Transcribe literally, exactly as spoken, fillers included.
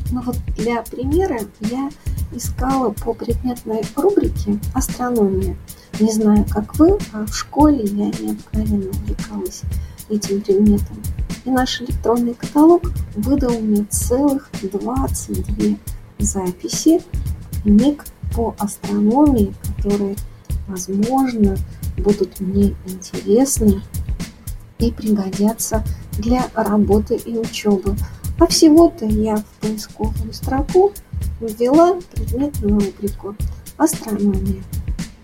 Ну вот для примера я искала по предметной рубрике «Астрономия». Не знаю, как вы, а в школе я необыкновенно увлекалась этим предметом. И наш электронный каталог выдал мне целых двадцать две записи книг по астрономии, которые, возможно, будут мне интересны и пригодятся для работы и учебы. А всего-то я в поисковую строку ввела предметную рубрику «Астрономия».